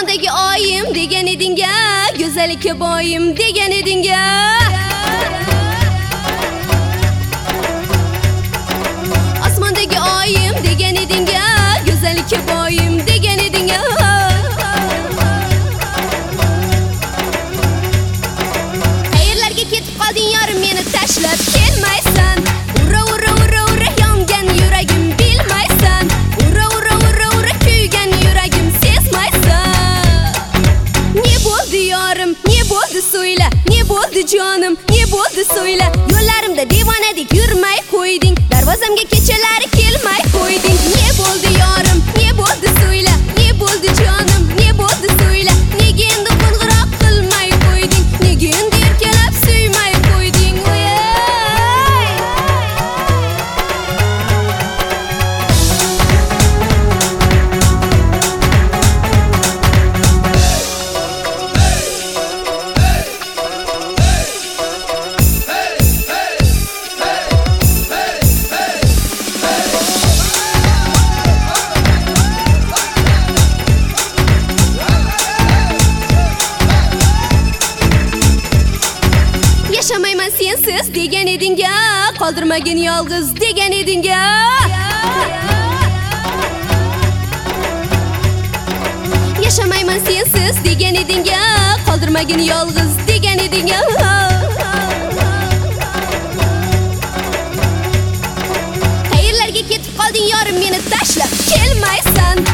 Osmondagi oyim degan eding-a, go'zallikka boyim degan eding-a. Osmondagi oyim degan eding-a, go'zallikka boyim degan eding-a. Qayerlarga ketib qolding yorim, meni tashlab kelmaysan. Ura ura ura ura yongan yuragim bilmaysan. Ura ura ura ura kuygan yuragim sezmaysan. Ne bo'ldi yorim, ne bo'ldi so'yla, ne bo'ldi jonim, ne bo'ldi so'yla. Yo'llarimda devonadek yurmay qo'yding, darvozamga kechalari kelmay qo'yding. Ne bo'ldi yorim, ne bo'ldi so'yla, ne bo'ldi jonim, ne bo'ldi so'yla. Nega endi qo'ng'iroq qilmay qo'yding, nega endi erkalab suymay qo'yding? Yaşamayman sensiz degan eding-a, qoldirmagin yolg'iz degan eding-a. Yaşamayman sensiz degan eding-a, qoldirmagin yolg'iz degan eding-a. Qayerlarga ketib qolding yorim, meni tashlab kelmaysan.